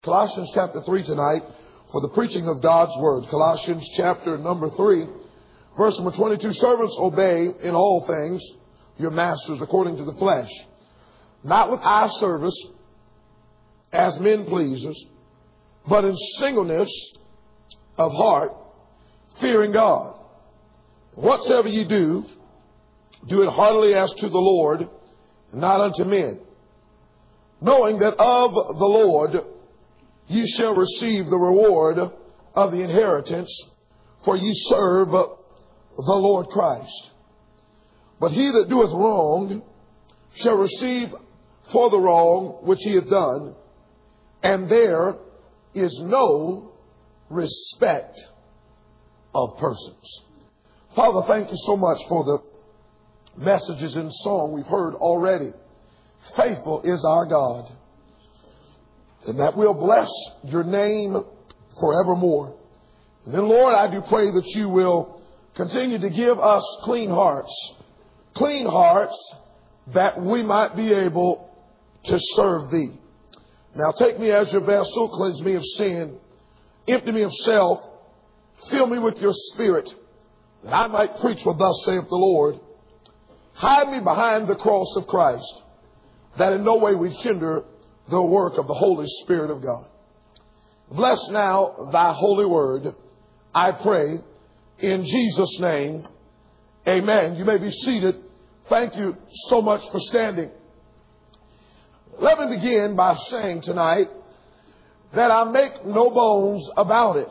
Colossians chapter 3 tonight for the preaching of God's Word. Colossians chapter number 3, verse number 22. Servants, obey in all things your masters according to the flesh, not with eye service as men pleasers, but in singleness of heart, fearing God. Whatsoever ye do, do it heartily as to the Lord, and not unto men, knowing that of the Lord ye shall receive the reward of the inheritance, for ye serve the Lord Christ. But he that doeth wrong shall receive for the wrong which he hath done, and there is no respect of persons. Father, thank you so much for the messages in song we've heard already. Faithful is our God, and that we'll bless your name forevermore. And then, Lord, I do pray that you will continue to give us clean hearts that we might be able to serve thee. Now take me as your vessel, cleanse me of sin, empty me of self, fill me with your Spirit, that I might preach what thus saith the Lord. Hide me behind the cross of Christ, that in no way we hinder the work of the Holy Spirit of God. Bless now thy holy word, I pray, in Jesus' name. Amen. You may be seated. Thank you so much for standing. Let me begin by saying tonight that I make no bones about it.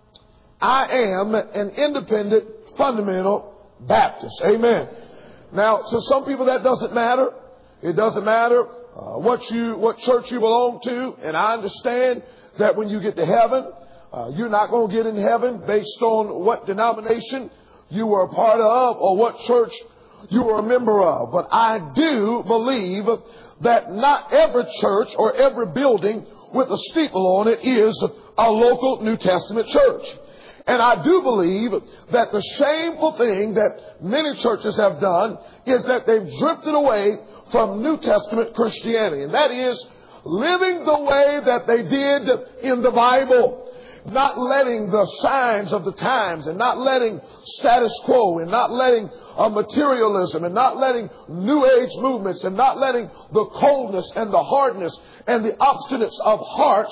I am an independent, fundamental Baptist. Amen. Now, to some people that doesn't matter. It doesn't matter what church you belong to. And I understand that when you get to heaven, you're not going to get in heaven based on what denomination you were a part of or what church you were a member of. But I do believe that not every church or every building with a steeple on it is a local New Testament church. And I do believe that the shameful thing that many churches have done is that they've drifted away from New Testament Christianity. And that is living the way that they did in the Bible. Not letting the signs of the times and not letting status quo and not letting materialism and not letting New Age movements and not letting the coldness and the hardness and the obstinacy of hearts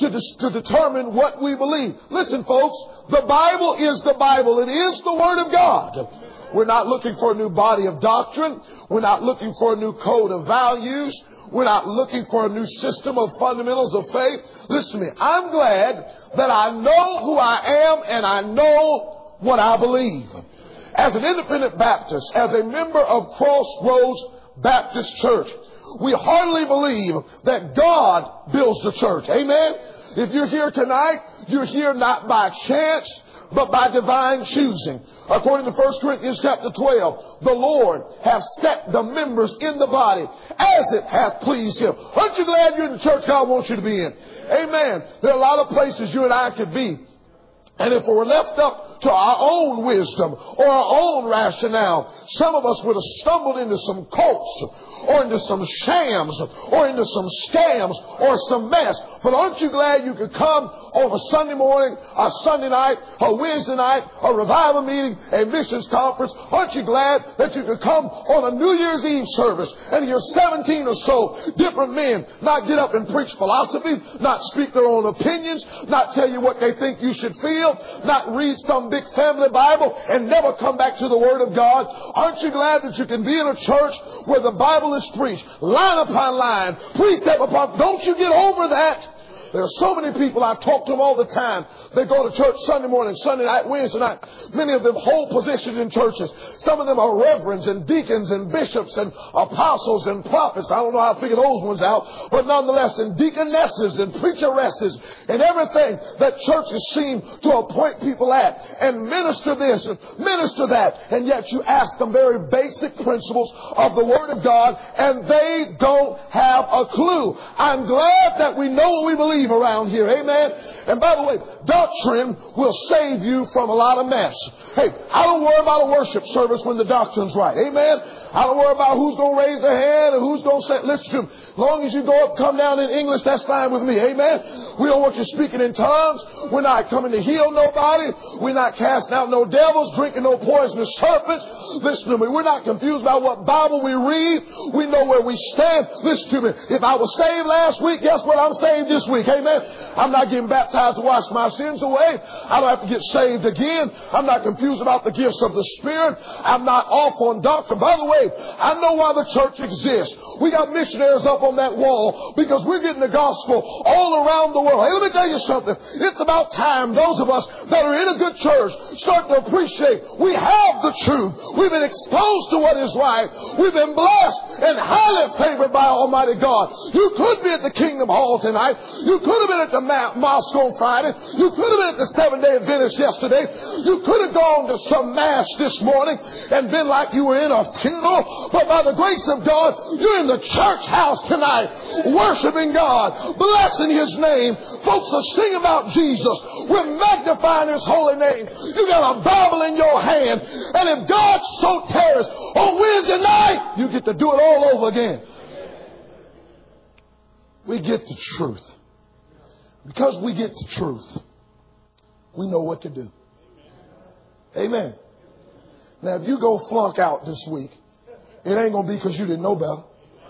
to determine what we believe. Listen, folks, the Bible is the Bible. It is the Word of God. We're not looking for a new body of doctrine. We're not looking for a new code of values. We're not looking for a new system of fundamentals of faith. Listen to me. I'm glad that I know who I am and I know what I believe. As an independent Baptist, as a member of Crossroads Baptist Church, we heartily believe that God builds the church. Amen? If you're here tonight, you're here not by chance, but by divine choosing. According to 1 Corinthians chapter 12, the Lord hath set the members in the body as it hath pleased Him. Aren't you glad you're in the church God wants you to be in? Amen. There are a lot of places you and I could be. And if we were left up to our own wisdom or our own rationale, some of us would have stumbled into some cults or into some shams or into some scams or some mess. But aren't you glad you could come on a Sunday morning, a Sunday night, a Wednesday night, a revival meeting, a missions conference? Aren't you glad that you could come on a New Year's Eve service and you're 17 or so different men not get up and preach philosophy, not speak their own opinions, not tell you what they think you should feel, not read some big family Bible and never come back to the Word of God? Aren't you glad that you can be in a church where the Bible is preached line upon line, precept upon? Don't you get over that? There are so many people, I talk to them all the time. They go to church Sunday morning, Sunday night, Wednesday night. Many of them hold positions in churches. Some of them are reverends and deacons and bishops and apostles and prophets. I don't know how to figure those ones out. But nonetheless, and deaconesses and preacheresses and everything that churches seem to appoint people at and minister this and minister that. And yet you ask them very basic principles of the Word of God and they don't have a clue. I'm glad that we know what we believe around here. Amen. And by the way, doctrine will save you from a lot of mess. Hey, I don't worry about a worship service when the doctrine's right. Amen. I don't worry about who's going to raise their hand and who's going to say, listen to them. As long as you go up, come down in English, that's fine with me. Amen. We don't want you speaking in tongues. We're not coming to heal nobody. We're not casting out no devils, drinking no poisonous serpents. Listen to me. We're not confused about what Bible we read. We know where we stand. Listen to me. If I was saved last week, guess what? I'm saved this week. Amen. I'm not getting baptized to wash my sins away. I don't have to get saved again. I'm not confused about the gifts of the Spirit. I'm not off on doctrine. By the way, I know why the church exists. We got missionaries up on that wall because we're getting the gospel all around the world. Hey, let me tell you something. It's about time those of us that are in a good church start to appreciate we have the truth. We've been exposed to what is right. We've been blessed and highly favored by Almighty God. You could be at the Kingdom Hall tonight. You could have been at the mosque on Friday. You could have been at the Seventh-day Adventist yesterday. You could have gone to some mass this morning and been like you were in a funeral. But by the grace of God, you're in the church house tonight, worshiping God, blessing His name. Folks are singing about Jesus. We're magnifying His holy name. You got a Bible in your hand. And if God so tarries on Wednesday night, you get to do it all over again. We get the truth. Because we get the truth, we know what to do. Amen. Now, if you go flunk out this week, it ain't going to be because you didn't know better.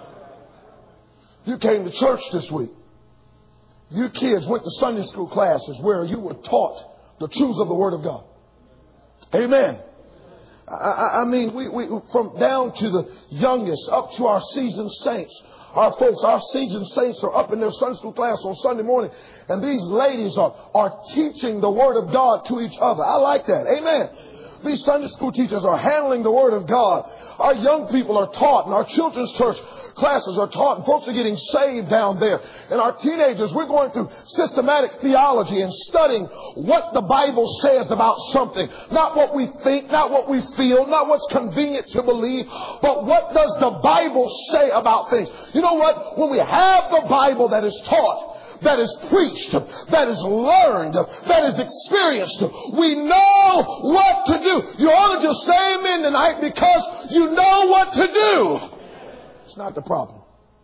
You came to church this week. You kids went to Sunday school classes where you were taught the truths of the Word of God. Amen. I mean, we from down to the youngest up to our seasoned saints. Our folks, our seasoned saints are up in their Sunday school class on Sunday morning. And these ladies are teaching the Word of God to each other. I like that. Amen. These Sunday school teachers are handling the Word of God. Our young people are taught, and our children's church classes are taught, and folks are getting saved down there. And our teenagers, we're going through systematic theology and studying what the Bible says about something. Not what we think, not what we feel, not what's convenient to believe, but what does the Bible say about things. You know what? When we have the Bible that is taught, that is preached, that is learned, that is experienced, we know what to do. You ought to just say amen tonight because you know what to do. It's not the problem.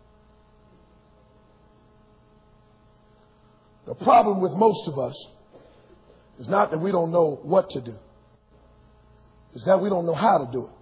The problem with most of us is not that we don't know what to do. It's that we don't know how to do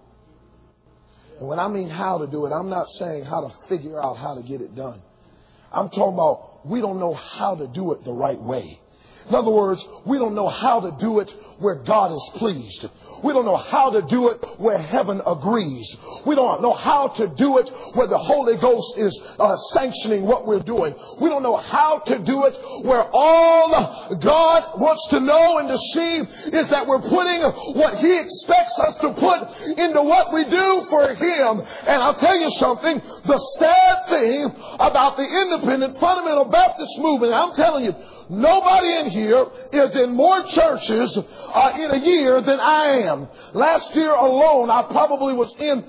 it. And when I mean how to do it, I'm not saying how to figure out how to get it done. I'm talking about we don't know how to do it the right way. In other words, we don't know how to do it where God is pleased. We don't know how to do it where heaven agrees. We don't know how to do it where the Holy Ghost is sanctioning what we're doing. We don't know how to do it where all God wants to know and to see is that we're putting what He expects us to put into what we do for Him. And I'll tell you something, the sad thing about the independent fundamental Baptist movement, I'm telling you, nobody in here is in more churches in a year than I am. Last year alone, I probably was in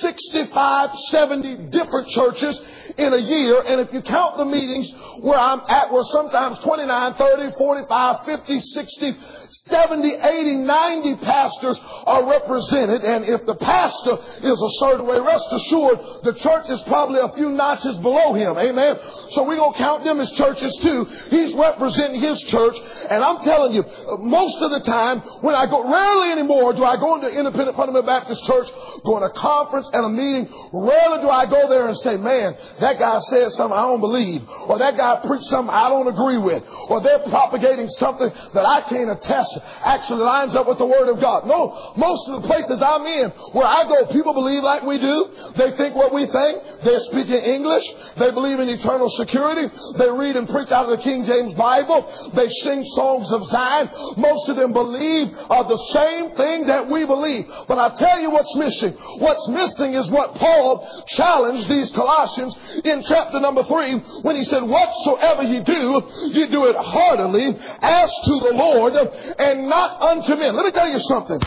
65, 70 different churches in a year. And if you count the meetings where I'm at, where sometimes 29, 30, 45, 50, 60, 70, 80, 90 pastors are represented. And if the pastor is a certain way, rest assured, the church is probably a few notches below him. Amen. So we're going to count them as churches too. He's representing his church. And I'm telling you, most of the time, when I go, rarely anymore do I go into Independent Fundamental Baptist Church, go to a conference and a meeting. Rarely do I go there and say, man, that guy said something I don't believe. Or that guy preached something I don't agree with. Or they're propagating something that I can't attest actually lines up with the Word of God. No, most of the places I'm in, where I go, people believe like we do. They think what we think. They're speaking English. They believe in eternal security. They read and preach out of the King James Bible. They sing songs of Zion. Most of them believe the same thing that we believe. But I tell you what's missing. What's missing is what Paul challenged these Colossians in chapter number 3 when he said, whatsoever you do it heartily as to the Lord and not unto men. Let me tell you something.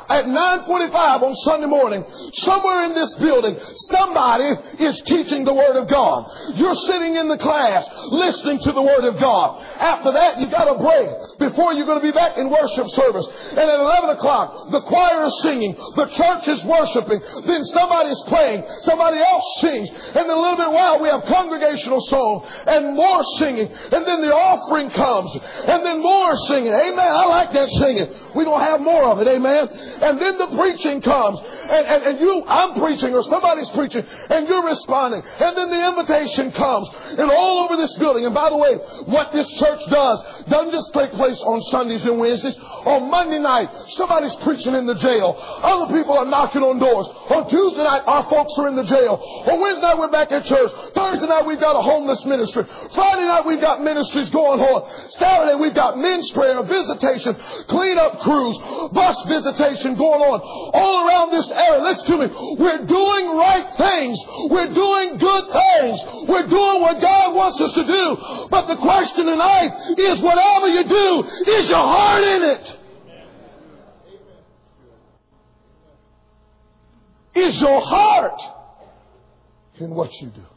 at 9:45 on Sunday morning, somewhere in this building, somebody is teaching the Word of God. You're sitting in the class listening to the Word of God. After that, you've got a break before you're going to be back in worship service. And at 11 o'clock, the choir is singing, the church is worshiping, then somebody's praying, somebody else sings, and then a little bit while we have congregational song and more singing, and then the offering comes, and then more singing. Amen. I like that singing. We don't have more of it. Amen. And then the preaching comes, and I'm preaching or somebody's preaching, and you're responding, and then the invitation comes, and all over this building. And by the way, what this church doesn't just take place on Sundays and Wednesdays. On Monday night, somebody's preaching in the jail. Other people are knocking on doors. On Tuesday night, our folks are in the jail. On Wednesday night, we're back at church. Thursday night, we've got a homeless ministry. Friday night, we've got ministries going on. Saturday, we've got men's prayer, visitation, cleanup crews, bus visitation going on all around this area. Listen to me. We're doing right things. We're doing good things. We're doing what God wants us to do. But the question tonight is, whatever you do, is your heart in it? Is your heart in what you do?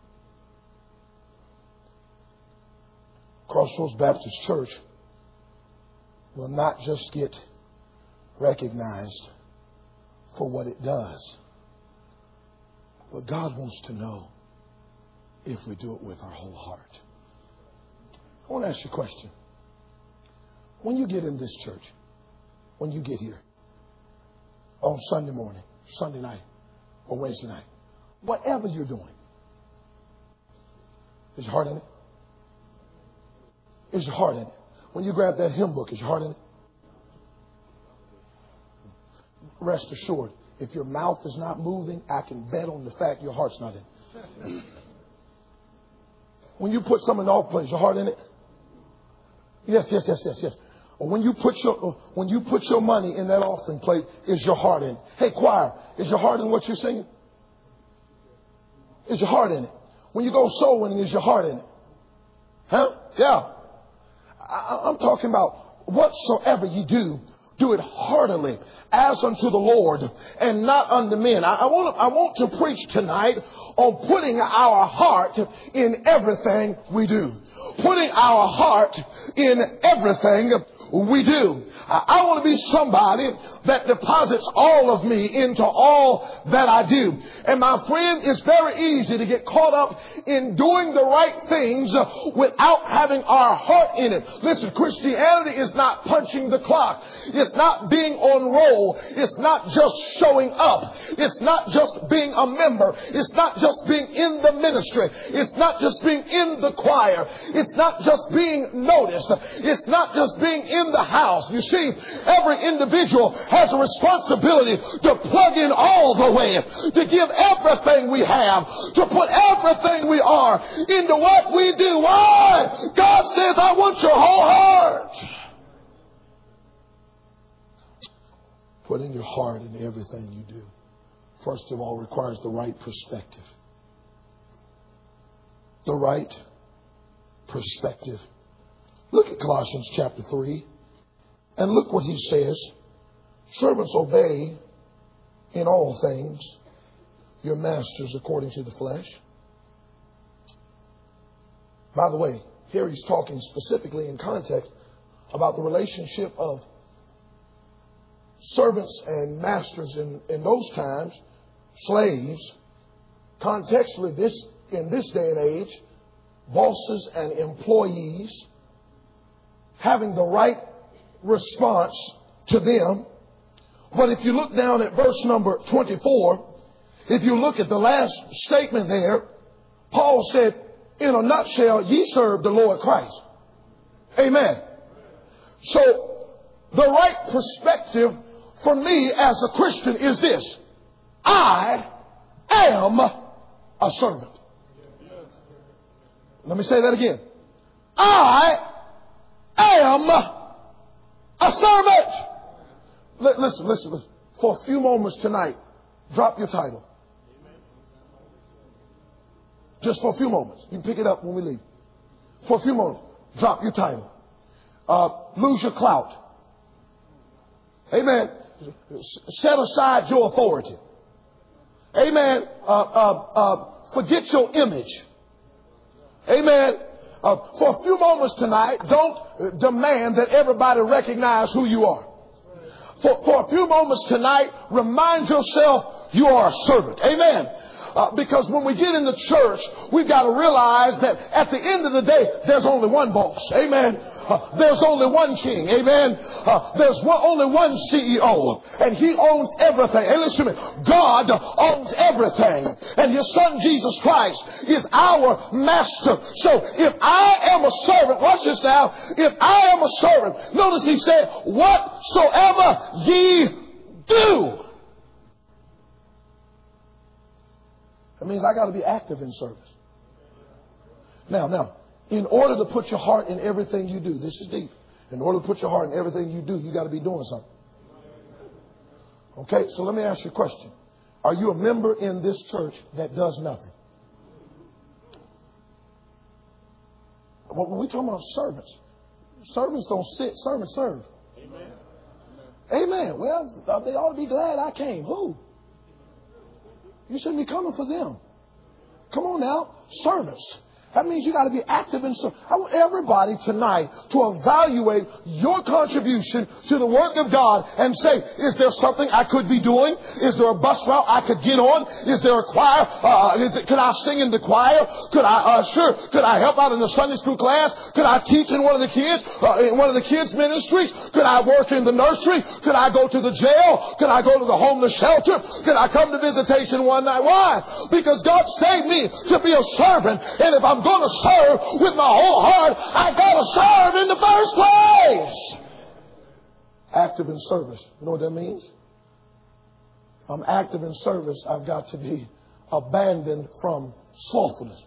Crossroads Baptist Church will not just get recognized for what it does, but God wants to know if we do it with our whole heart. I want to ask you a question. When you get in this church, when you get here on Sunday morning, Sunday night, or Wednesday night, whatever you're doing, is your heart in it? Is your heart in it? When you grab that hymn book, is your heart in it? Rest assured, if your mouth is not moving, I can bet on the fact your heart's not in it. When you put something in the offering plate, is your heart in it? Yes. Or when you put your money in that offering plate, is your heart in it? Hey, choir, is your heart in what you're singing? Is your heart in it? When you go soul winning, is your heart in it? Huh? Yeah. I'm talking about whatsoever you do, do it heartily as unto the Lord and not unto men. I want to preach tonight on putting our heart in everything we do. Putting our heart in everything we do. I want to be somebody that deposits all of me into all that I do. And my friend, it's very easy to get caught up in doing the right things without having our heart in it. Listen, Christianity is not punching the clock. It's not being on roll. It's not just showing up. It's not just being a member. It's not just being in the ministry. It's not just being in the choir. It's not just being noticed. It's not just being in the house. You see, every individual has a responsibility to plug in all the way, to give everything we have, to put everything we are into what we do. Why? God says, I want your whole heart. Putting your heart in everything you do, first of all, requires the right perspective. The right perspective. Look at Colossians chapter 3 and look what he says. Servants, obey in all things your masters according to the flesh. By the way, here he's talking specifically in context about the relationship of servants and masters in those times, slaves. Contextually, in this day and age, bosses and employees having the right response to them. But if you look down at verse number 24, if you look at the last statement there, Paul said, in a nutshell, ye serve the Lord Christ. Amen. So the right perspective for me as a Christian is this: I am a servant. Let me say that again. I am a servant. Listen. For a few moments tonight, drop your title. Just for a few moments. You can pick it up when we leave. For a few moments, drop your title. Lose your clout. Amen. Set aside your authority. Amen. Forget your image. Amen. For a few moments tonight, don't demand that everybody recognize who you are. For a few moments tonight, remind yourself you are a servant. Amen. Because when we get in the church, we've got to realize that at the end of the day, there's only one boss. Amen. There's only one king. Amen. There's only one CEO. And he owns everything. Hey, listen to me. God owns everything. And his son Jesus Christ is our master. So if I am a servant, watch this now. If I am a servant, notice he said, whatsoever ye do. That means I got to be active in service. Now, in order to put your heart in everything you do, this is deep. In order to put your heart in everything you do, you got to be doing something. Okay, so let me ask you a question. Are you a member in this church that does nothing? When we talking about servants, servants don't sit, servants serve. Amen. Amen. Well, they ought to be glad I came. Who? You shouldn't be coming for them. Come on now. Servants. That means you got to be active in service. I want everybody tonight to evaluate your contribution to the work of God and say, is there something I could be doing? Is there a bus route I could get on? Is there a choir? Could I sing in the choir? Could I usher? Could I help out in the Sunday school class? Could I teach in one of the kids' ministries? Could I work in the nursery? Could I go to the jail? Could I go to the homeless shelter? Could I come to visitation one night? Why? Because God saved me to be a servant. And if I'm going to serve with my whole heart, I got to serve in the first place. Active in service. You know what that means? I'm active in service. I've got to be abandoned from slothfulness.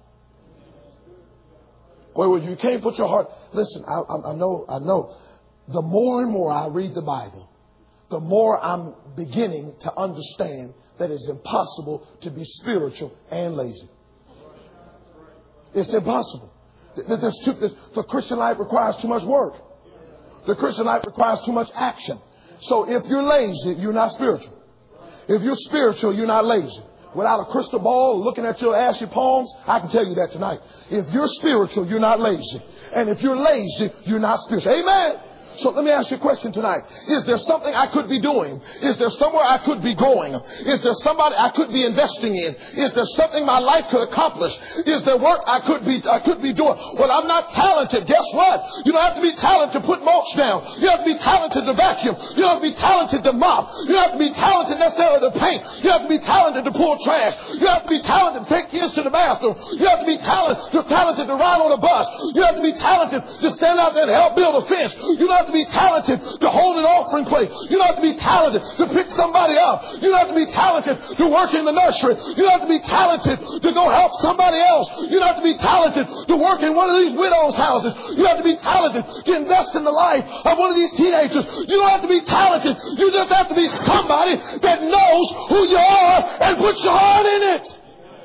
Where you can't put your heart. Listen, I know. The more and more I read the Bible, the more I'm beginning to understand that it's impossible to be spiritual and lazy. It's impossible. The Christian life requires too much work. The Christian life requires too much action. So if you're lazy, you're not spiritual. If you're spiritual, you're not lazy. Without a crystal ball looking at your ashy palms, I can tell you that tonight. If you're spiritual, you're not lazy. And if you're lazy, you're not spiritual. Amen. So let me ask you a question tonight. Is there something I could be doing? Is there somewhere I could be going? Is there somebody I could be investing in? Is there something my life could accomplish? Is there work I could be doing? Well, I'm not talented. Guess what? You don't have to be talented to put mulch down. You don't have to be talented to vacuum. You don't have to be talented to mop. You don't have to be talented necessarily to paint. You don't have to be talented to pull trash. You don't have to be talented to take kids to the bathroom. You don't have to be talented to ride on a bus. You don't have to be talented to stand out there and help build a fence. You don't have to be talented to hold an offering plate. You don't have to be talented to pick somebody up. You don't have to be talented to work in the nursery. You don't have to be talented to go help somebody else. You don't have to be talented to work in one of these widows' houses. You don't have to be talented to invest in the life of one of these teenagers. You don't have to be talented. You just have to be somebody that knows who you are and puts your heart in it.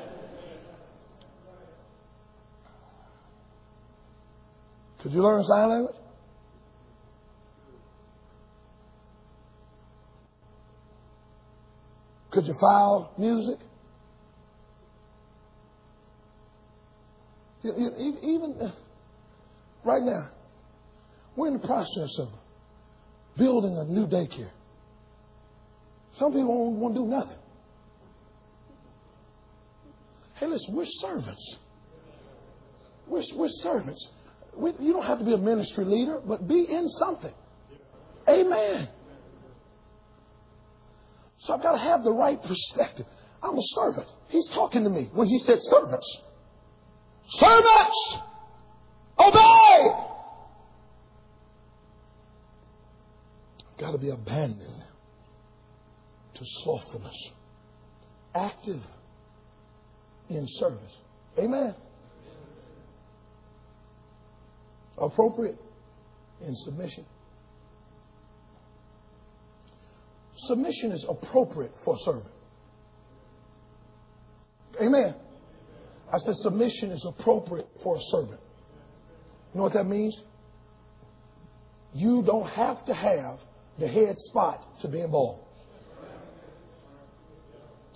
Could you learn sign language? Could you file music? Even right now, we're in the process of building a new daycare. Some people don't want to do nothing. Hey, listen, we're servants. We're servants. You don't have to be a ministry leader, but be in something. Amen. So I've got to have the right perspective. I'm a servant. He's talking to me when he said servants. Servants! Obey! I've got to be abandoned to slothfulness. Active in service. Amen. Appropriate in submission. Submission is appropriate for a servant. Amen. I said submission is appropriate for a servant. You know what that means? You don't have to have the head spot to be involved.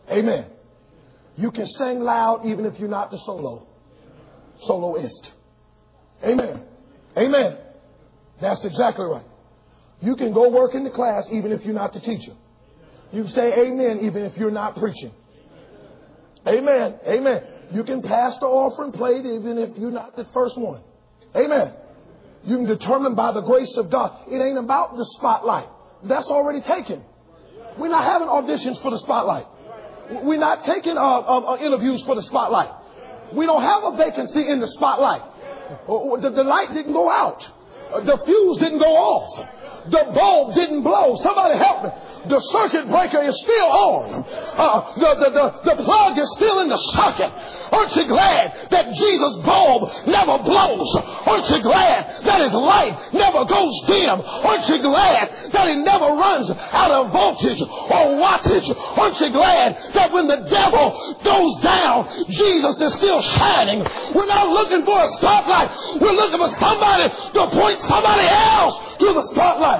Amen. You can sing loud even if you're not the soloist. Amen. Amen. That's exactly right. You can go work in the class even if you're not the teacher. You can say amen even if you're not preaching. Amen. Amen. You can pass the offering plate even if you're not the first one. Amen. You can determine by the grace of God. It ain't about the spotlight. That's already taken. We're not having auditions for the spotlight. We're not taking interviews for the spotlight. We don't have a vacancy in the spotlight. The light didn't go out. The fuse didn't go off. The bulb didn't blow. Somebody help me. The circuit breaker is still on. The plug is still in the socket. Aren't you glad that Jesus' bulb never blows? Aren't you glad that his light never goes dim? Aren't you glad that he never runs out of voltage or wattage? Aren't you glad that when the devil goes down, Jesus is still shining? We're not looking for a spotlight. We're looking for somebody to point somebody else to the spotlight.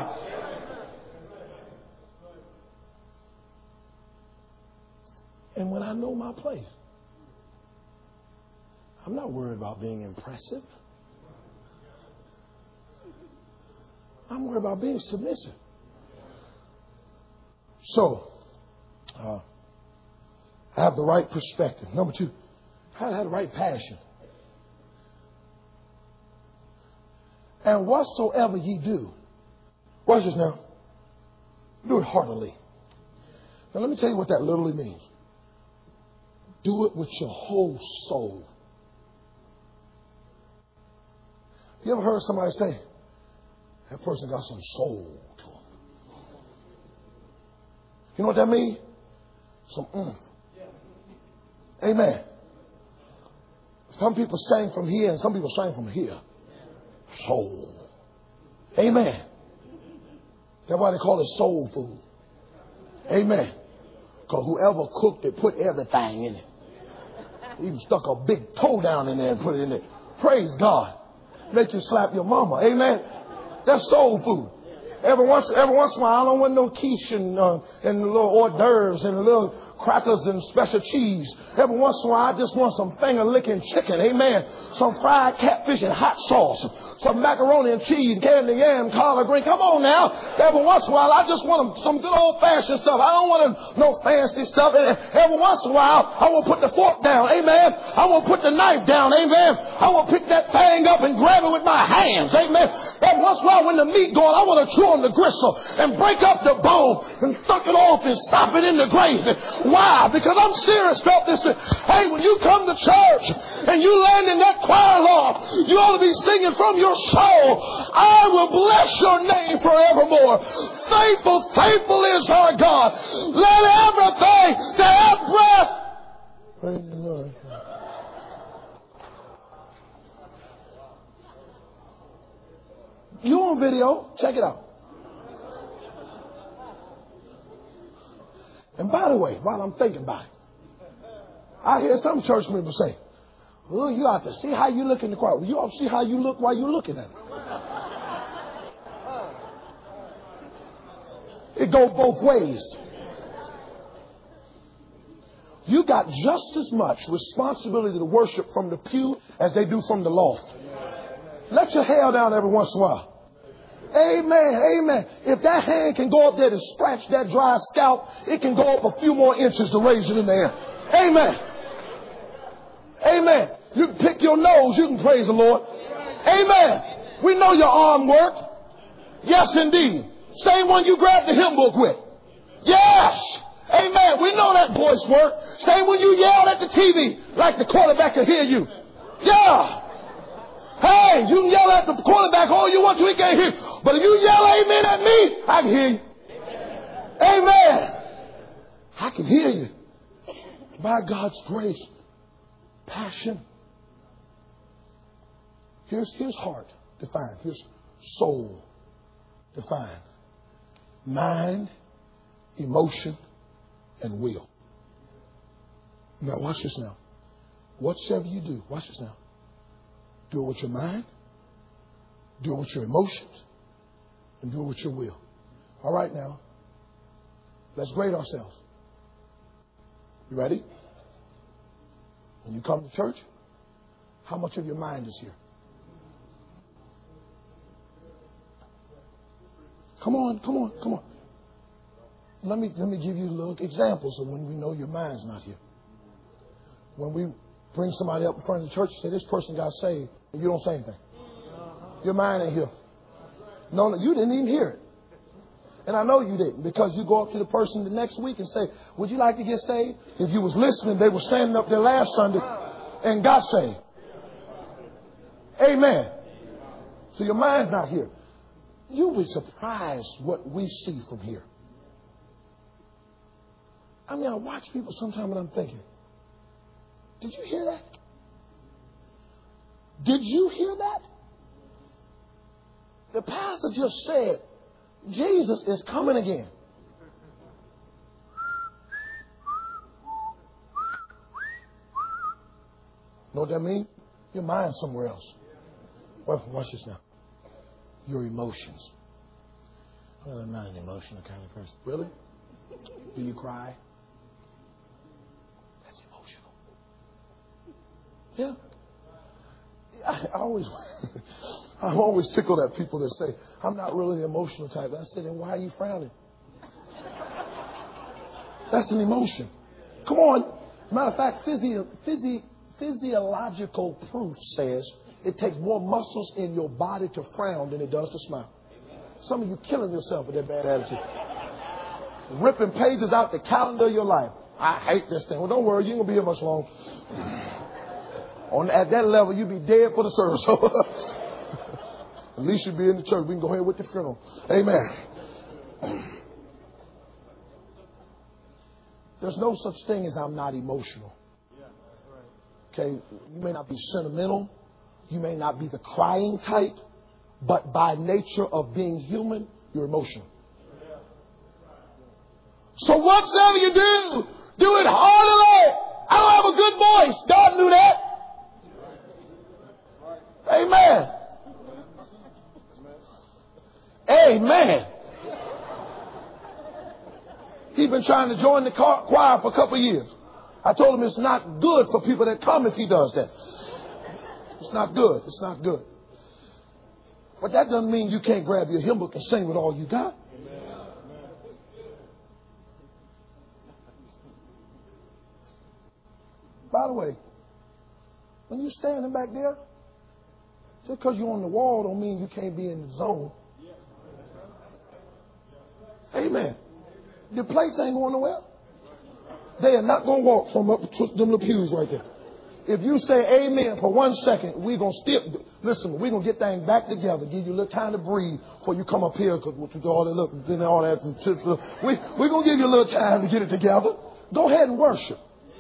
And when I know my place, I'm not worried about being impressive. I'm worried about being submissive. So, I have the right perspective. Number two, I have the right passion. And whatsoever ye do, watch this now, do it heartily. Now let me tell you what that literally means. Do it with your whole soul. You ever heard somebody say, that person got some soul to him? You know what that means? Some Amen. Some people sang from here and some people sang from here. Soul. Amen. That's why they call it soul food. Amen. Because whoever cooked it put everything in it. Even stuck a big toe down in there and put it in there. Praise God. Make you slap your mama. Amen. That's soul food. Every once in a while, I don't want no quiche and little hors d'oeuvres and little crackers and special cheese. Every once in a while, I just want some finger-licking chicken. Amen. Some fried catfish and hot sauce. Some macaroni and cheese, candy yam, collard green. Come on now. Every once in a while, I just want some good old-fashioned stuff. I don't want no fancy stuff. Every once in a while, I want to put the fork down. Amen. I want to put the knife down. Amen. I want to pick that thing up and grab it with my hands. Amen. Every once in a while, when the meat going, I want to chew on the gristle and break up the bone and suck it off and stop it in the gravy. Why? Because I'm serious about this. Hey, when you come to church and you land in that choir loft, you ought to be singing from your soul, I will bless your name forevermore. Faithful, faithful is our God. Let everything that hath breath. Praise the Lord. You on video? Check it out. And by the way, while I'm thinking about it, I hear some church members say, oh, you ought to see how you look in the choir. Well, you ought to see how you look while you're looking at it. It goes both ways. You got just as much responsibility to worship from the pew as they do from the loft. Let your hair down every once in a while. Amen. Amen. If that hand can go up there to scratch that dry scalp, it can go up a few more inches to raise it in the air. Amen. Amen. You can pick your nose. You can praise the Lord. Amen. We know your arm work. Yes, indeed. Same one you grabbed the hymn book with. Yes. Amen. We know that voice work. Same when you yelled at the TV like the quarterback could hear you. Yeah. Hey, you can yell at the quarterback all you want to, he can't hear you. But if you yell amen at me, I can hear you. Amen. I can hear you. By God's grace, passion. Here's heart defined. Here's soul defined. Mind, emotion, and will. Now watch this now. Whatsoever you do, watch this now. Do it with your mind, do it with your emotions, and do it with your will. All right now. Let's grade ourselves. You ready? When you come to church, how much of your mind is here? Come on. Let me give you little examples of when we know your mind's not here. When we bring somebody up in front of the church and say, this person got saved, and you don't say anything. Your mind ain't here. No, you didn't even hear it. And I know you didn't, because you go up to the person the next week and say, would you like to get saved? If you was listening, they were standing up there last Sunday and got saved. Amen. So your mind's not here. You'll be surprised what we see from here. I mean, I watch people sometimes and I'm thinking, did you hear that? Did you hear that? The pastor just said, Jesus is coming again. Know what that means? Your mind's somewhere else. Well, watch this now. Your emotions. Well, I'm not an emotional kind of person. Really? Do you cry? That's emotional. Yeah. I'm always tickled at people that say, I'm not really the emotional type. I said, then why are you frowning? That's an emotion. Come on. As a matter of fact, physiological proof says it takes more muscles in your body to frown than it does to smile. Some of you killing yourself with that bad attitude. Ripping pages out the calendar of your life. I hate this thing. Well, don't worry. You ain't going to be here much long. At that level, you'd be dead for the service. At least you'd be in the church. We can go ahead with the funeral. Amen. There's no such thing as I'm not emotional. Okay, you may not be sentimental. You may not be the crying type. But by nature of being human, you're emotional. So whatsoever you do, do it heartily. I don't have a good voice. God knew that. Amen. Amen. He's been trying to join the choir for a couple of years. I told him it's not good for people that come if he does that. It's not good. It's not good. But that doesn't mean you can't grab your hymn book and sing with all you got. By the way, when you're standing back there, just because you're on the wall don't mean you can't be in the zone. Amen. Your plates ain't going nowhere. They are not going to walk from up to them little pews right there. If you say amen for 1 second, we're going to listen, we're going to get things back together, give you a little time to breathe before you come up here, because with all that, look, and all that, we're going to give you a little time to get it together. Go ahead and worship.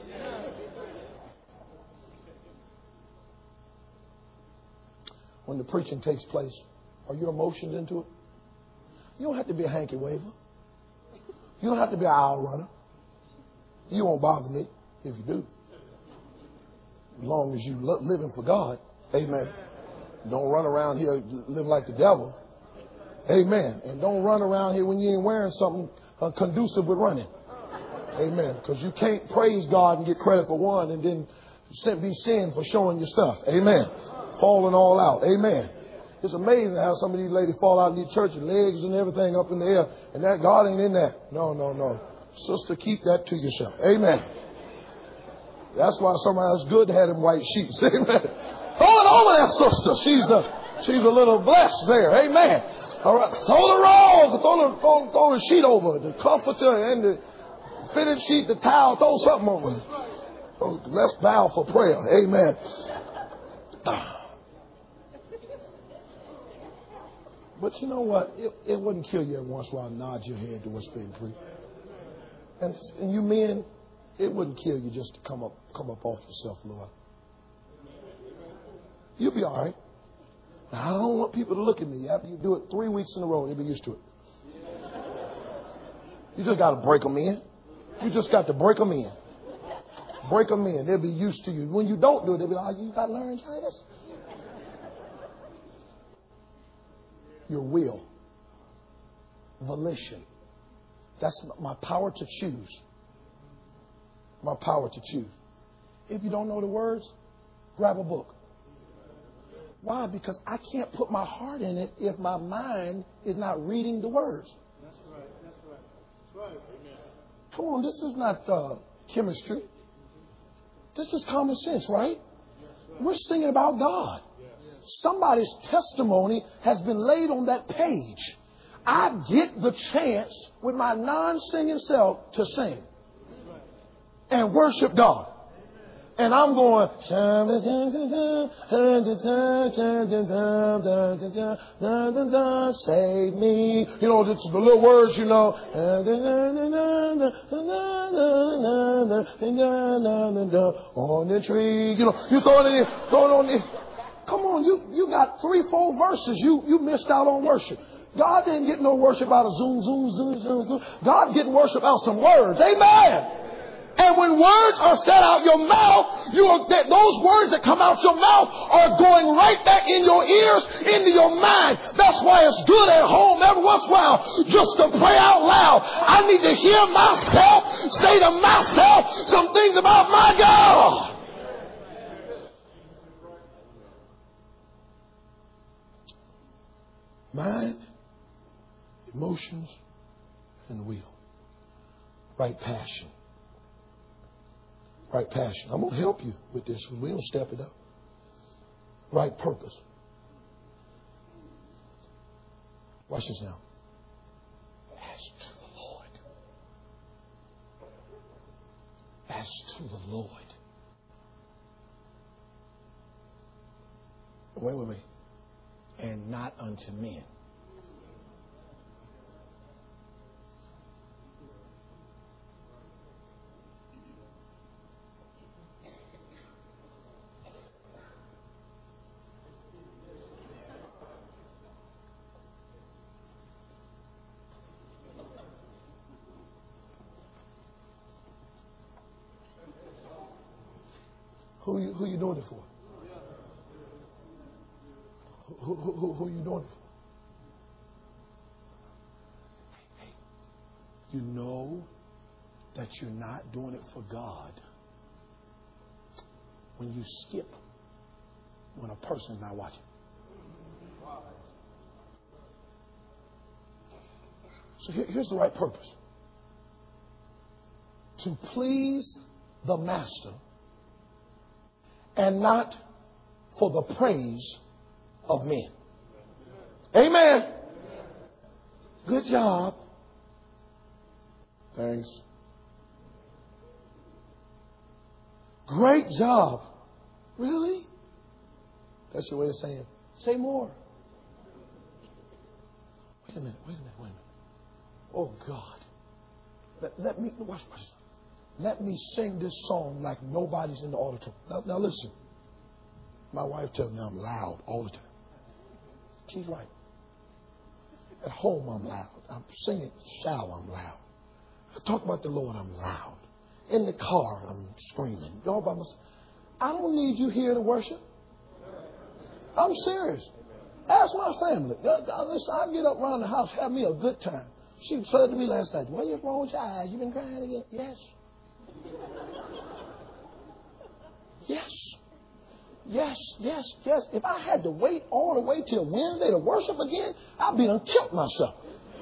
When the preaching takes place, are your emotions into it? You don't have to be a hanky waver. You don't have to be an aisle runner. You won't bother me if you do. As long as you living for God. Amen. Don't run around here living like the devil. Amen. And don't run around here when you ain't wearing something conducive with running. Amen. Because you can't praise God and get credit for one and then be sin for showing your stuff. Amen. Falling all out. Amen. It's amazing how some of these ladies fall out in these churches, legs and everything up in the air, and that God ain't in that. No. Sister, keep that to yourself. Amen. That's why sometimes it's good to have them white sheets. Amen. Throw it over that sister. She's a little blessed there. Amen. All right. Throw the roll. Throw the sheet over. The comforter and the fitted sheet, the towel. Throw something over it. Let's bow for prayer. Amen. But you know what? It wouldn't kill you every once in a while. Nod your head to what's being preached. And you men, it wouldn't kill you just to come up off yourself a little. You'll be all right. Now, I don't want people to look at me. After you do it 3 weeks in a row, they'll be used to it. You just got to break them in. You just got to break them in. Break them in. They'll be used to you. When you don't do it, they'll be like, you got to learn Chinese. Your will. Volition. That's my power to choose. my power to choose. If you don't know the words, grab a book. Why? Because I can't put my heart in it if my mind is not reading the words. That's right. That's right. That's right. Amen. Come on, this is not chemistry. This is common sense, right? We're singing about God. Somebody's testimony has been laid on that page. I get the chance with my non-singing self to sing and worship God. And I'm going, save me. You know, it's the little words, you know. On the tree. You know, you throw it in, throw it on the. Come on, you got 3-4 verses. You missed out on worship. God didn't get no worship out of zoom, zoom, zoom, zoom, zoom. God getting worship out of some words. Amen. And when words are said out your mouth, those words that come out your mouth are going right back in your ears, into your mind. That's why it's good at home every once in a while just to pray out loud. I need to hear myself say to myself some things about my God. Mind, emotions, and will. Right passion. Right passion. I'm going to help you with this because we don't step it up. Right purpose. Watch this now. As to the Lord. As to the Lord. Wait. And not unto men. Who you doing it for? Who you doing it for? Hey, you know that you're not doing it for God when you skip when a person is not watching. So here's the right purpose. To please the master and not for the praise of men. Amen. Good job. Thanks. Great job. Really? That's your way of saying, say more. Wait a minute. Oh God. Let me watch this. Let me sing this song like nobody's in the auditorium. Now listen. My wife tells me I'm loud all the time. She's right. At home, I'm loud. I'm singing shower, I'm loud. I talk about the Lord, I'm loud. In the car, I'm screaming. Y'all by myself. I don't need you here to worship. I'm serious. Ask my family. Listen, I get up around the house, have me a good time. She said to me last night, "What is wrong with your eyes? You been crying again?" Yes. Yes. If I had to wait all the way till Wednesday to worship again, I'd be done killed myself.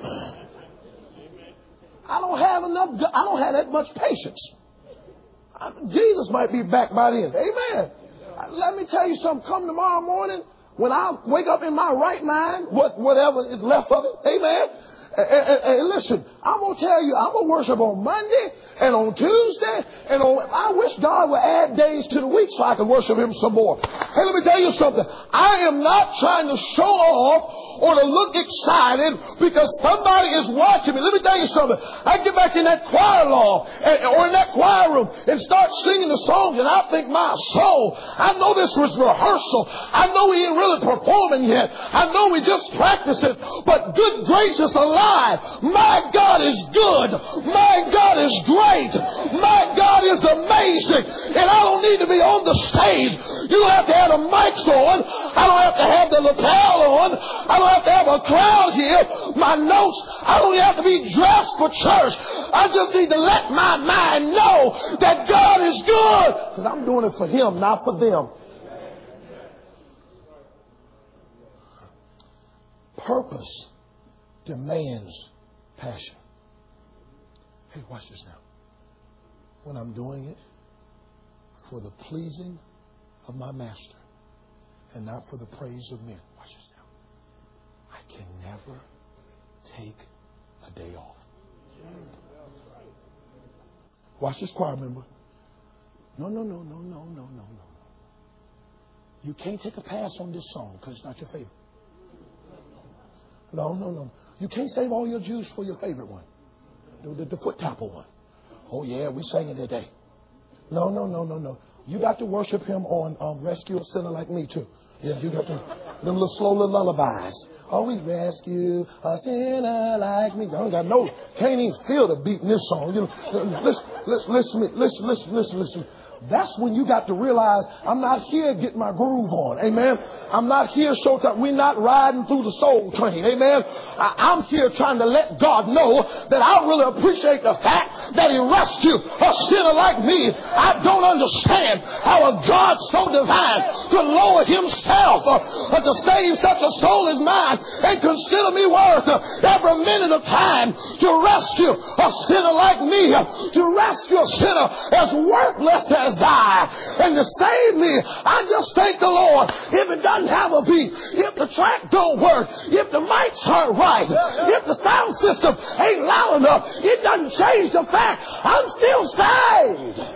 I don't have that much patience. Jesus might be back by then. Amen. Let me tell you something. Come tomorrow morning, when I wake up in my right mind, whatever is left of it, amen. And listen, I'm going to tell you, I'm going to worship on Monday and on Tuesday. I wish God would add days to the week so I can worship Him some more. Hey, let me tell you something. I am not trying to show off or to look excited because somebody is watching me. Let me tell you something. I get back in that choir loft or in that choir room and start singing the songs, and I think, my soul, I know this was rehearsal. I know we ain't really performing yet. I know we just practicing. But good gracious alive. why? My God is good. My God is great. My God is amazing. And I don't need to be on the stage. You don't have to have the mics on. I don't have to have the lapel on. I don't have to have a crowd here. My notes, I don't have to be dressed for church. I just need to let my mind know that God is good. Because I'm doing it for Him, not for them. Purpose demands passion. Hey, watch this now. When I'm doing it for the pleasing of my master and not for the praise of men. Watch this now. I can never take a day off. Watch this choir member. No. You can't take a pass on this song because it's not your favorite. No. You can't save all your juice for your favorite one. The foot tapper one. Oh, yeah, we sang it today. No. You got to worship Him on Rescue a Sinner Like Me, too. Yeah, you got to. Them little slow little lullabies. Always rescue a sinner like me. I don't got no, can't even feel the beat in this song. You know, listen. That's when you got to realize I'm not here getting my groove on. Amen. I'm not here showtime. We're not riding through the soul train. Amen. I'm here trying to let God know that I really appreciate the fact that He rescued a sinner like me. I don't understand how a God so divine could lower Himself to save such a soul as mine and consider me worth every minute of time to rescue a sinner like me, to rescue a sinner as worthless as I, and to save me. I just thank the Lord. If it doesn't have a beat, if the track don't work, if the mics aren't right, if the sound system ain't loud enough, it doesn't change the fact I'm still saved.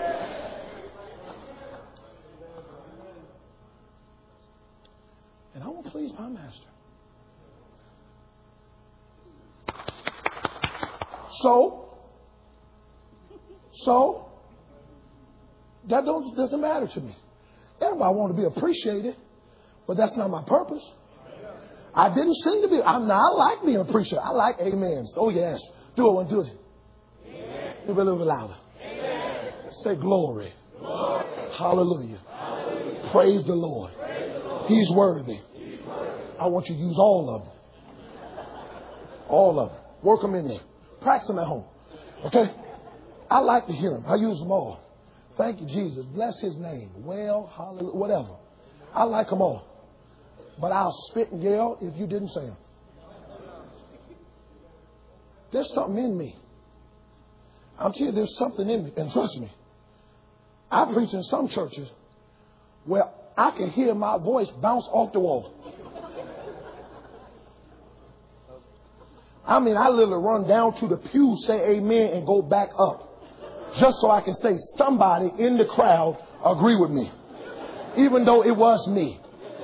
And I want to please my master. So that doesn't matter to me. Everybody want to be appreciated, but that's not my purpose. I didn't sing to be. I like being appreciated. I like amens. Oh yes, do it one, do it. Amen. Do it a little bit louder. Amen. Say glory. Glory. Hallelujah. Hallelujah. Praise the Lord. Praise the Lord. He's worthy. He's worthy. I want you to use all of them. All of them. Work them in there. Practice them at home. Okay? I like to hear them. I use them all. Thank you, Jesus. Bless His name. Well, hallelujah, whatever. I like them all. But I'll spit and yell if you didn't say them. There's something in me. I'm telling you, there's something in me. And trust me, I preach in some churches where I can hear my voice bounce off the wall. I mean, I literally run down to the pew, say amen, and go back up. Just so I can say somebody in the crowd agree with me. Even though it was me.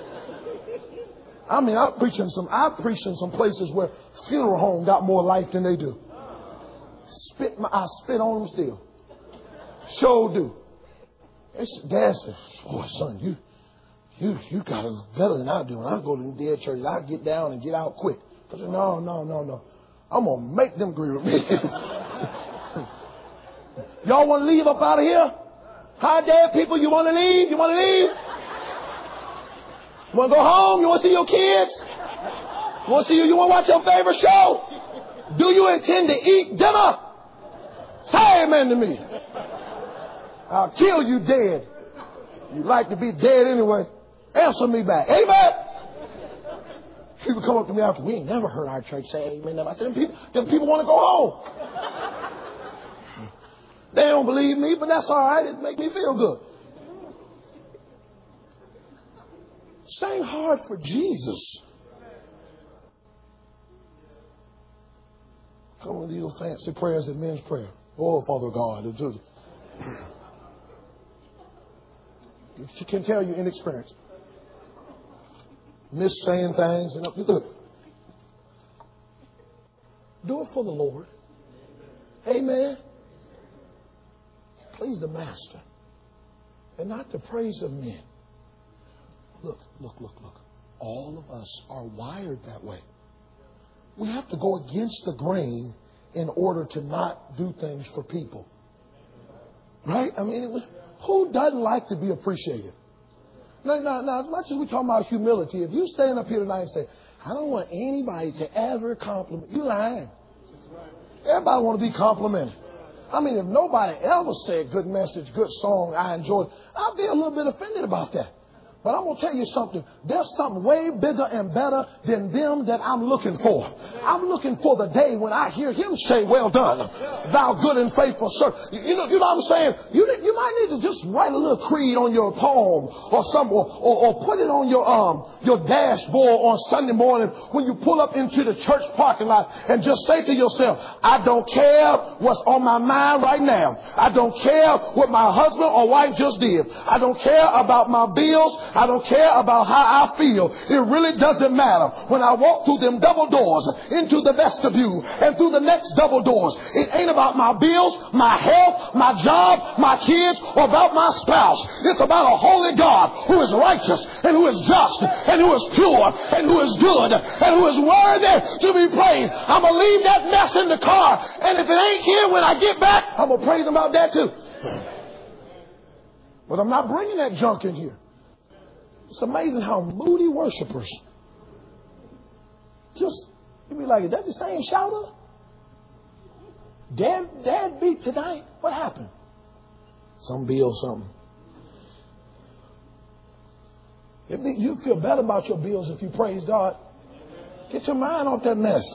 I mean, I preach in some places where funeral home got more life than they do. I spit on them still. Sure do. Dad says, "Boy, son, you got it better than I do. When I go to the dead church, I get down and get out quick." I said, no. I'm going to make them agree with me. Y'all want to leave up out of here? Hi, dead people, you want to leave? You want to leave? You want to go home? You want to see your kids? You want to watch your favorite show? Do you intend to eat dinner? Say amen to me. I'll kill you dead. You'd like to be dead anyway. Answer me back. Amen. People come up to me after, "We ain't never heard our church say amen." I said, them people want to go home. They don't believe me, but that's all right. It makes me feel good. Sing hard for Jesus. Come with these fancy prayers and men's prayer. Oh, Father God. She can tell you inexperienced. Miss saying things. And look. Do it for the Lord. Amen. Please the Master. And not the praise of men. Look. All of us are wired that way. we have to go against the grain in order to not do things for people. Right? I mean, who doesn't like to be appreciated? Now, as much as we talk about humility, if you stand up here tonight and say, I don't want anybody to ever compliment, you're lying. Everybody want to be complimented. I mean, if nobody ever said good message, good song, I enjoyed, I'll be a little bit offended about that. But I'm going to tell you something. There's something way bigger and better than them that I'm looking for. I'm looking for the day when I hear him say, well done, thou good and faithful servant. You know what I'm saying? You might need to just write a little creed on your palm or something, or put it on your dashboard on Sunday morning when you pull up into the church parking lot and just say to yourself, I don't care what's on my mind right now. I don't care what my husband or wife just did. I don't care about my bills. I don't care about how I feel. It really doesn't matter. When I walk through them double doors into the vestibule and through the next double doors, it ain't about my bills, my health, my job, my kids, or about my spouse. It's about a holy God who is righteous and who is just and who is pure and who is good and who is worthy to be praised. I'm going to leave that mess in the car, and if it ain't here when I get back, I'm going to praise him about that too. But I'm not bringing that junk in here. It's amazing how moody worshipers just, you be like, is that the same shouter? Dad beat tonight? What happened? Some bill, something. You feel better about your bills if you praise God. Get your mind off that mess.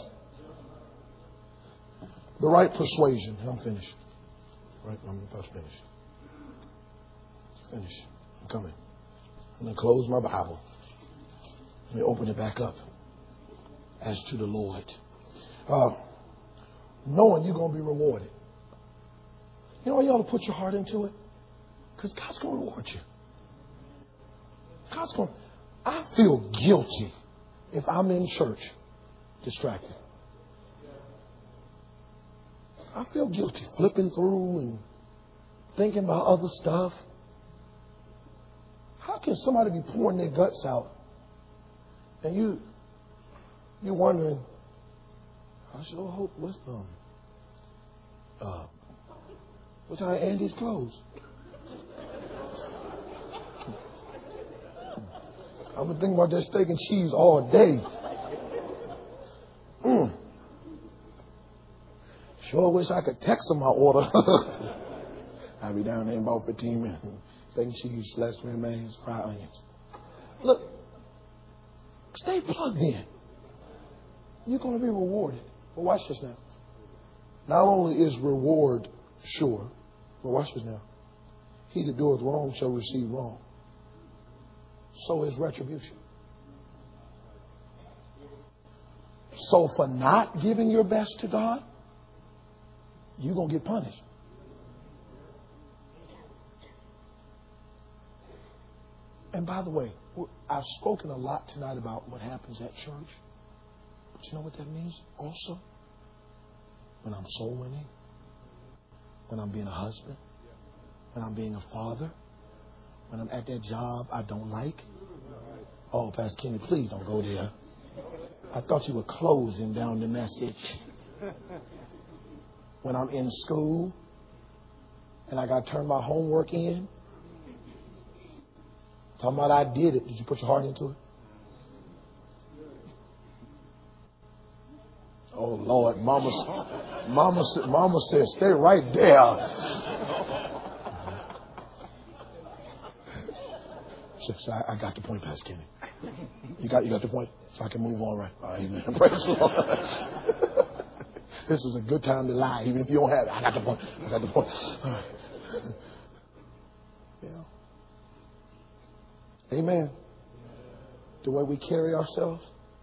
The right persuasion. I'm finished. Right, I'm about to finish. Finish. I'm coming. I'm going to close my Bible. Let me open it back up. As to the Lord. Knowing you're going to be rewarded. You know why you ought to put your heart into it? Because God's going to reward you. God's going to. I feel guilty if I'm in church distracted. I feel guilty flipping through and thinking about other stuff. How can somebody be pouring their guts out and you're wondering, I sure hope what time Andy's closed? I've been thinking about that steak and cheese all day. Sure wish I could text them my order. I'll be down there in about 15 minutes. Steak and cheese, sliced remains, fried onions. Look, stay plugged in. You're going to be rewarded. But watch this now. Not only is reward sure, but watch this now. He that doeth wrong shall receive wrong. So is retribution. So for not giving your best to God, you're going to get punished. And by the way, I've spoken a lot tonight about what happens at church. But you know what that means also? When I'm soul winning, when I'm being a husband, when I'm being a father, when I'm at that job I don't like. Oh, Pastor Kenny, please don't go there. I thought you were closing down the message. When I'm in school and I got to turn my homework in. Talking about I did it. Did you put your heart into it? Oh, Lord. Mama said, stay right there. I got the point, Pastor Kenny. You got the point? So I can move on, right? All right, amen. Praise the Lord. This is a good time to lie, even if you don't have it. I got the point. I got the point. All right. Yeah. Amen. The way we carry ourselves.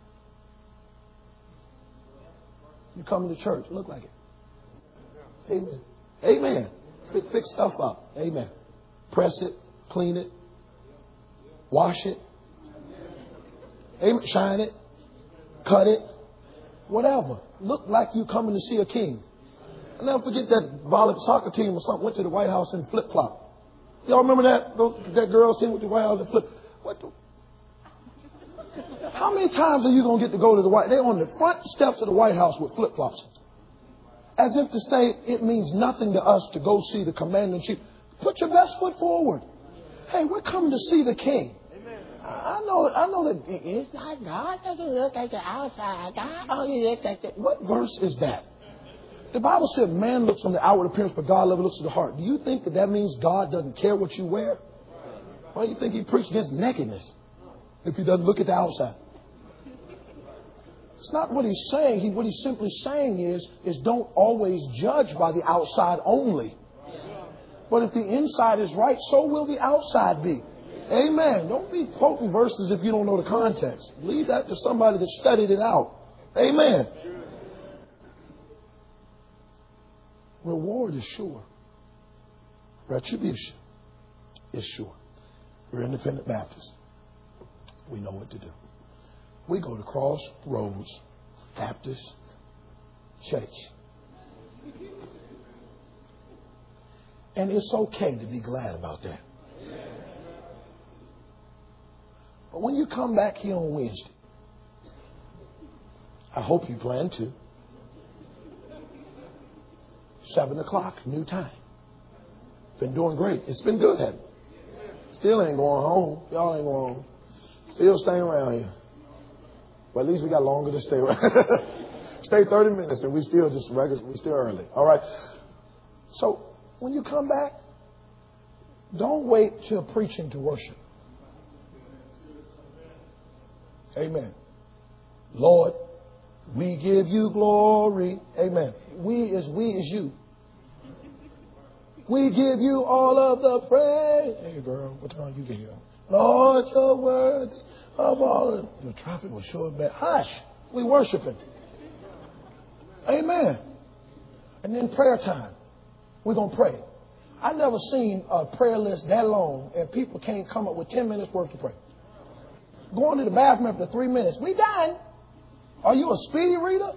You come to church, look like it. Amen. Amen. Fix stuff up. Amen. Press it, clean it, wash it. Amen. Shine it, cut it, whatever. Look like you coming to see a king. I'll never forget that volleyball soccer team or something went to the White House in flip-flop. Y'all remember that? That girl sitting with the White House in flip. What the? How many times are you going to get to go to the White? They're on the front steps of the White House with flip-flops. As if to say it means nothing to us to go see the commander-in-chief. Put your best foot forward. Hey, we're coming to see the king. I know that it's not God doesn't look at the outside. God only looks at the... What verse is that? The Bible said man looks on the outward appearance, but God never looks at the heart. Do you think that means God doesn't care what you wear? Why do you think he preached against nakedness if he doesn't look at the outside? It's not what he's saying. What he's simply saying is don't always judge by the outside only. But if the inside is right, so will the outside be. Amen. Don't be quoting verses if you don't know the context. Leave that to somebody that studied it out. Amen. Reward is sure. Retribution is sure. We're Independent Baptists. We know what to do. We go to Crossroads Baptist Church. And it's okay to be glad about that. But when you come back here on Wednesday, I hope you plan to. 7 o'clock, new time. Been doing great. It's been good, hasn't it? Still ain't going home. Y'all ain't going home. Still staying around here. But at least we got longer to stay around. Stay 30 minutes and we still just regular. We still early. All right. So when you come back, don't wait till preaching to worship. Amen. Lord, we give you glory. Amen. We is you. We give you all of the praise. Hey, girl, what time you get here? Lord, your words of all of the traffic was sure bad. Hush. We worshiping. Amen. And then prayer time. We're going to pray. I've never seen a prayer list that long and people can't come up with 10 minutes worth to pray. Going to the bathroom after 3 minutes. We done. Are you a speedy reader?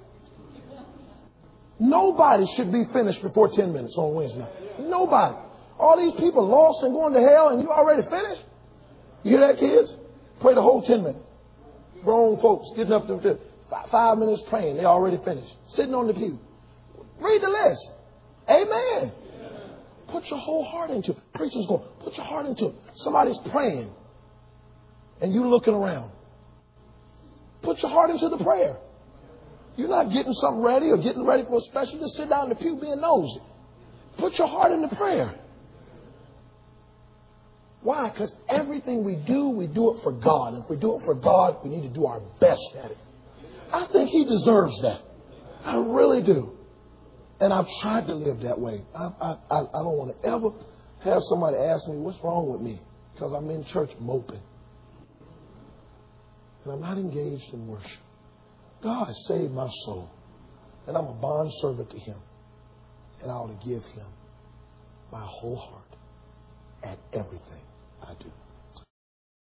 Nobody should be finished before 10 minutes on Wednesday night. Nobody. All these people lost and going to hell and you already finished? You hear that, kids? Pray the whole 10 minutes. Grown folks getting up to 5 minutes praying. They already finished. Sitting on the pew. Read the list. Amen. Put your whole heart into it. Preacher's going, put your heart into it. Somebody's praying and you looking around. Put your heart into the prayer. You're not getting something ready or getting ready for a special. Just sit down in the pew being nosy. Put your heart into prayer. Why? Because everything we do it for God. And if we do it for God, we need to do our best at it. I think He deserves that. I really do. And I've tried to live that way. I don't want to ever have somebody ask me, what's wrong with me? Because I'm in church moping. And I'm not engaged in worship. God saved my soul. And I'm a bondservant to Him. And I ought to give Him my whole heart at everything I do.